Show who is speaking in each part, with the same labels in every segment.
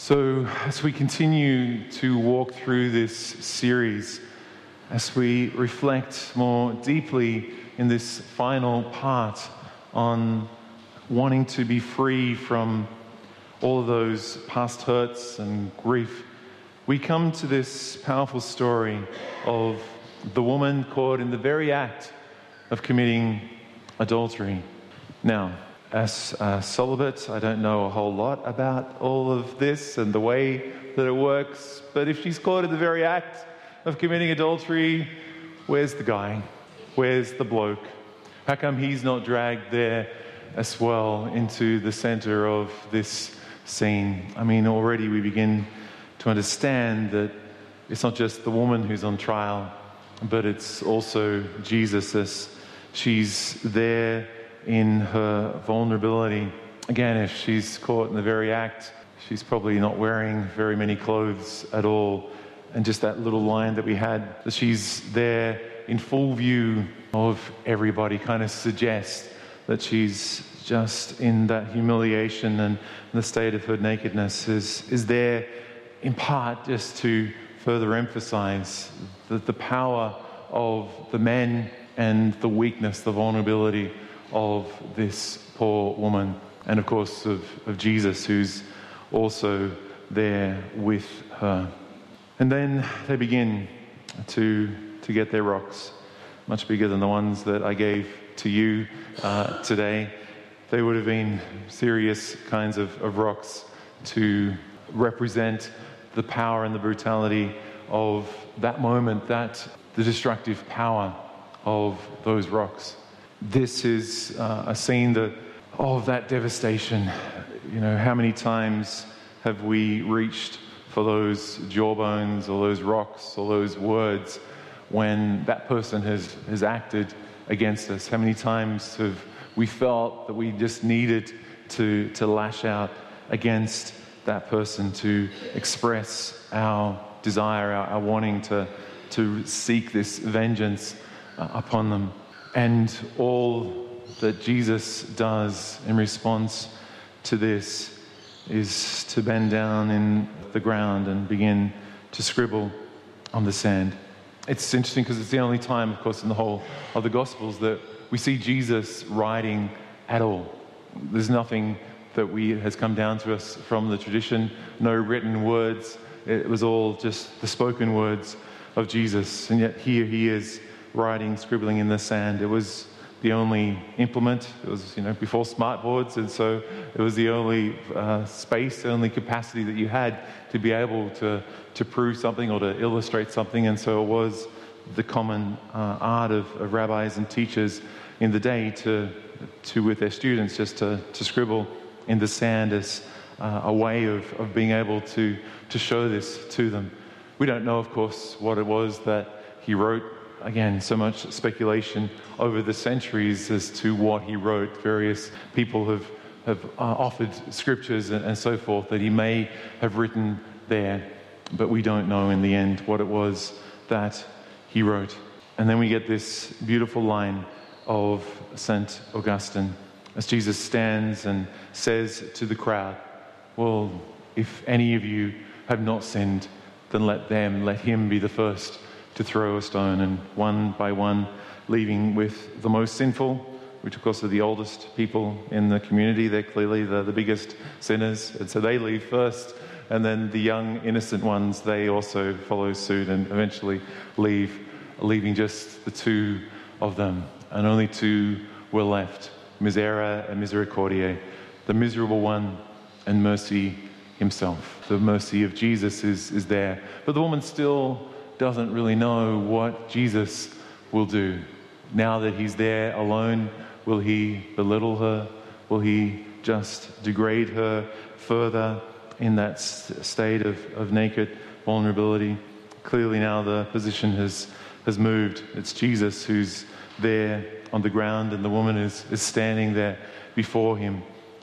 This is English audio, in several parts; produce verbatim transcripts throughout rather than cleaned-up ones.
Speaker 1: So, as we continue to walk through this series, as we reflect more deeply in this final part on wanting to be free from all of those past hurts and grief, we come to this powerful story of the woman caught in the very act of committing adultery. Now, as a celibate, I don't know a whole lot about all of this and the way that it works, but if she's caught in the very act of committing adultery, where's the guy? Where's the bloke? How come he's not dragged there as well into the center of this scene? I mean, already we begin to understand that it's not just the woman who's on trial, but it's also Jesus as she's there in her vulnerability. Again, if she's caught in the very act, she's probably not wearing very many clothes at all. And just that little line that we had, that she's there in full view of everybody, kind of suggests that she's just in that humiliation, and the state of her nakedness is, is there in part just to further emphasize the, the power of the men and the weakness, the vulnerability of this poor woman, and of course of, of Jesus, who's also there with her. And then they begin to to get their rocks, much bigger than the ones that I gave to you uh, today. They would have been serious kinds of, of rocks to represent the power and the brutality of that moment, that the destructive power of those rocks. This is uh, a scene that, of that devastation. You know, how many times have we reached for those jawbones or those rocks or those words when that person has, has acted against us? How many times have we felt that we just needed to, to lash out against that person, to express our desire, our, our wanting to, to seek this vengeance uh, upon them? And all that Jesus does in response to this is to bend down in the ground and begin to scribble on the sand. It's interesting because it's the only time, of course, in the whole of the Gospels that we see Jesus writing at all. There's nothing that we has come down to us from the tradition, no written words. It was all just the spoken words of Jesus. And yet here he is writing, scribbling in the sand. It was the only implement. It was, you know, before smartboards, and so it was the only uh, space, the only capacity that you had to be able to, to prove something or to illustrate something. And so it was the common uh, art of, of rabbis and teachers in the day to, to with their students, just to, to scribble in the sand as uh, a way of, of being able to, to show this to them. We don't know, of course, what it was that he wrote. Again, so much speculation over the centuries as to what he wrote. Various people have, have uh, offered scriptures and, and so forth that he may have written there, but we don't know in the end what it was that he wrote. And then we get this beautiful line of Saint Augustine as Jesus stands and says to the crowd, well, if any of you have not sinned, then let them, let him be the first to throw a stone. And one by one, leaving with the most sinful, which of course are the oldest people in the community. They're clearly the, the biggest sinners, and so they leave first. And then the young, innocent ones, they also follow suit and eventually leave, leaving just the two of them. And only two were left, Misera and Misericordiae, the miserable one and mercy himself. The mercy of Jesus is, is there. But the woman still doesn't really know what Jesus will do. Now that he's there alone, will he belittle her? Will he just degrade her further in that st- state of, of naked vulnerability? Clearly now the position has, has moved. It's Jesus who's there on the ground, and the woman is, is standing there before him.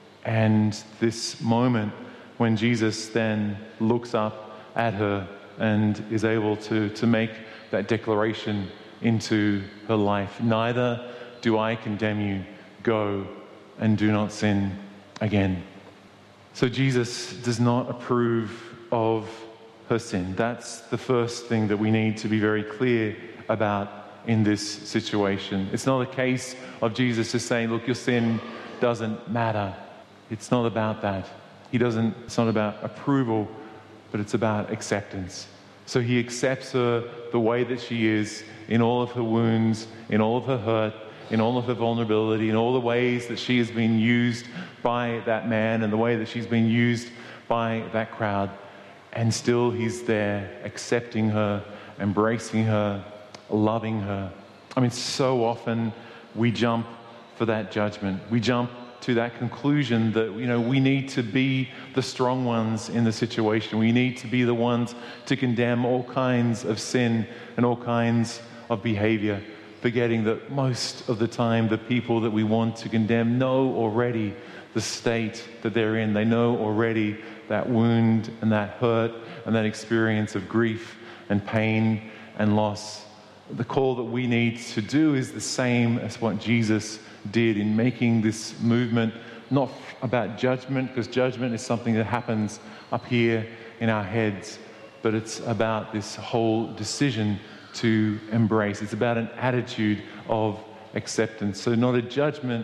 Speaker 1: And this moment when Jesus then looks up at her and is able to, to make that declaration into her life. Neither do I condemn you. Go and do not sin again. So Jesus does not approve of her sin. That's the first thing that we need to be very clear about in this situation. It's not a case of Jesus just saying, look, your sin doesn't matter. It's not about that. He doesn't, it's not about approval, but it's about acceptance. So he accepts her the way that she is, in all of her wounds, in all of her hurt, in all of her vulnerability, in all the ways that she has been used by that man and the way that she's been used by that crowd. And still he's there, accepting her, embracing her, loving her. I mean, so often we jump for that judgment. We jump to that conclusion that, you know, we need to be the strong ones in the situation. We need to be the ones to condemn all kinds of sin and all kinds of behavior, forgetting that most of the time the people that we want to condemn know already the state that they're in. They know already that wound and that hurt and that experience of grief and pain and loss. The call that we need to do is the same as what Jesus did in making this movement, not about judgment, because judgment is something that happens up here in our heads, but it's about this whole decision to embrace. It's about an attitude of acceptance. So not a judgment,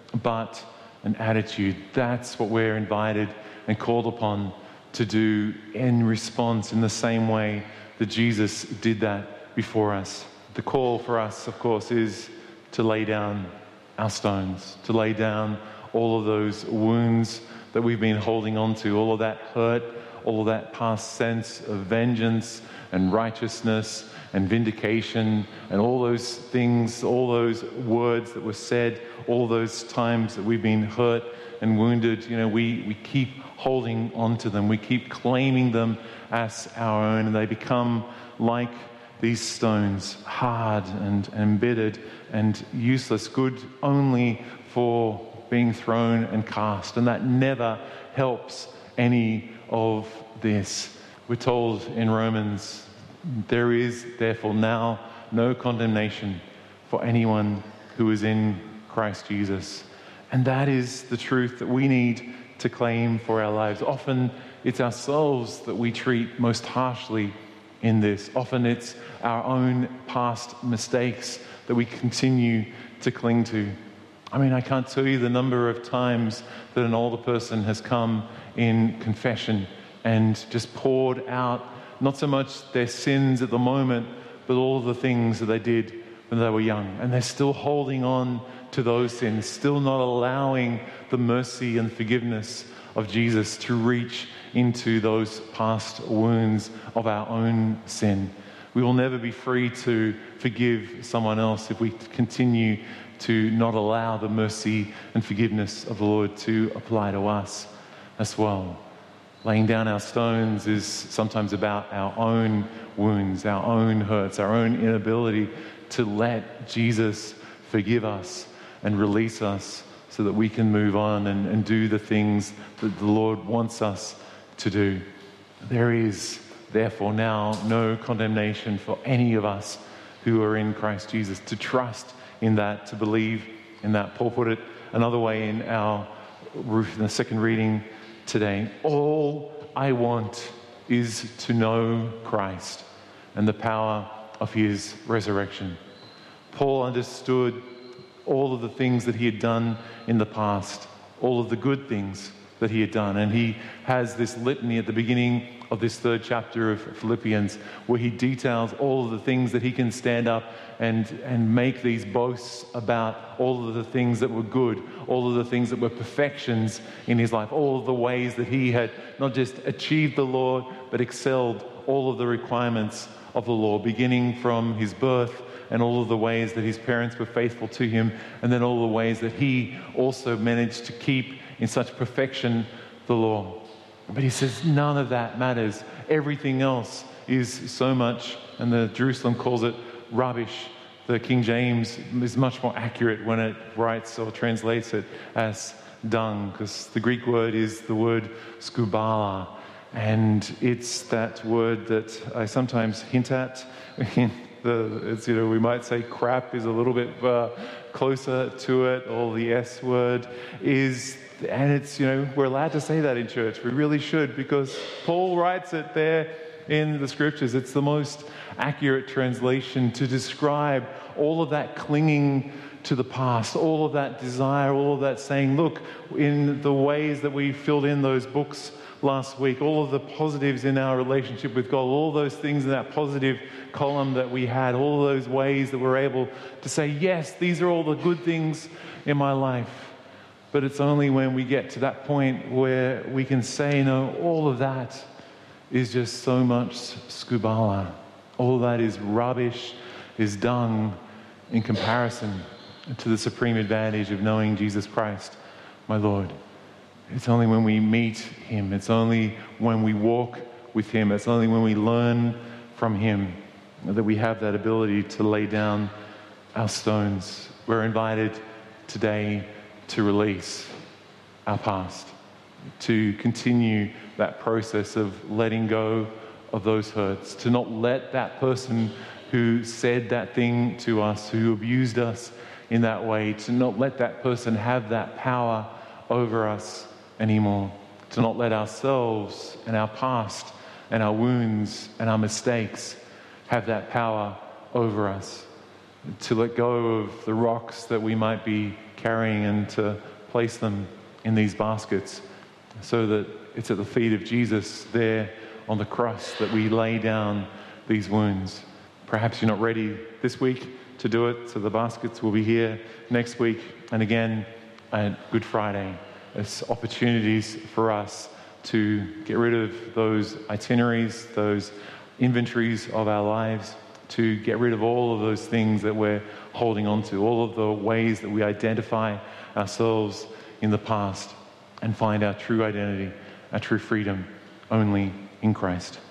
Speaker 1: but an attitude. That's what we're invited and called upon to do in response in the same way that Jesus did that before us. The call for us, of course, is to lay down our stones, to lay down all of those wounds that we've been holding on to, all of that hurt, all of that past sense of vengeance and righteousness and vindication and all those things, all those words that were said, all those times that we've been hurt and wounded. You know, we, we keep holding on to them. We keep claiming them as our own, and they become like these stones, hard and embittered and useless, good only for being thrown and cast. And that never helps any of this. We're told in Romans, there is therefore now no condemnation for anyone who is in Christ Jesus. And that is the truth that we need to claim for our lives. Often it's ourselves that we treat most harshly in this. Often it's our own past mistakes that we continue to cling to. I mean, I can't tell you the number of times that an older person has come in confession and just poured out not so much their sins at the moment, but all of the things that they did when they were young. And they're still holding on to those sins, still not allowing the mercy and forgiveness of Jesus to reach into those past wounds of our own sin. We will never be free to forgive someone else if we continue to not allow the mercy and forgiveness of the Lord to apply to us as well. Laying down our stones is sometimes about our own wounds, our own hurts, our own inability to let Jesus forgive us and release us so that we can move on and, and do the things that the Lord wants us to do. There is therefore now no condemnation for any of us who are in Christ Jesus, to trust in that, to believe in that. Paul put it another way in our in the second reading today. All I want is to know Christ and the power of his resurrection. Paul understood all of the things that he had done in the past, all of the good things that he had done. And he has this litany at the beginning of this third chapter of Philippians where he details all of the things that he can stand up and, and make these boasts about, all of the things that were good, all of the things that were perfections in his life, all of the ways that he had not just achieved the law, but excelled all of the requirements of the law, beginning from his birth and all of the ways that his parents were faithful to him, and then all the ways that he also managed to keep in such perfection the law. But he says none of that matters. Everything else is so much, and the Jerusalem calls it rubbish. The King James is much more accurate when it writes or translates it as dung, because the Greek word is the word skubala, and it's that word that I sometimes hint at. The, it's, you know, we might say crap is a little bit uh, closer to it, or the S word is And it's, you know, we're allowed to say that in church. We really should, because Paul writes it there in the scriptures. It's the most accurate translation to describe all of that clinging to the past, all of that desire, all of that saying, look, in the ways that we filled in those books last week, all of the positives in our relationship with God, all those things in that positive column that we had, all those ways that we're able to say, yes, these are all the good things in my life. But it's only when we get to that point where we can say, no, all of that is just so much skubala. All of that is rubbish, is dung in comparison to the supreme advantage of knowing Jesus Christ, my Lord. It's only when we meet him, it's only when we walk with him, it's only when we learn from him that we have that ability to lay down our stones. We're invited today to release our past, to continue that process of letting go of those hurts, to not let that person who said that thing to us, who abused us in that way, to not let that person have that power over us anymore, to not let ourselves and our past and our wounds and our mistakes have that power over us, to let go of the rocks that we might be carrying and to place them in these baskets so that it's at the feet of Jesus there on the cross that we lay down these wounds. Perhaps you're not ready this week to do it, so the baskets will be here next week and again at Good Friday. It's opportunities for us to get rid of those itineraries, those inventories of our lives, to get rid of all of those things that we're holding on to, all of the ways that we identify ourselves in the past, and find our true identity, our true freedom only in Christ.